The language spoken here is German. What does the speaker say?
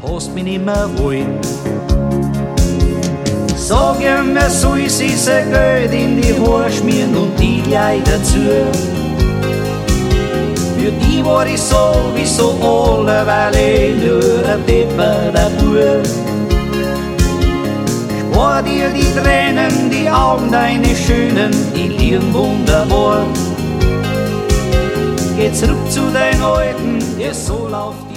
hast mich nicht mehr wollen. Sag ihm, er soll sich sein Geld in die Haare schmieren und die gleich dazu. Für die war ich sowieso alleweil nur ein depperter Bub. Spar dir die Tränen, die Augen deine schönen, die liegen wunderbar. Geh zurück zu deinen Alten, der soll auf die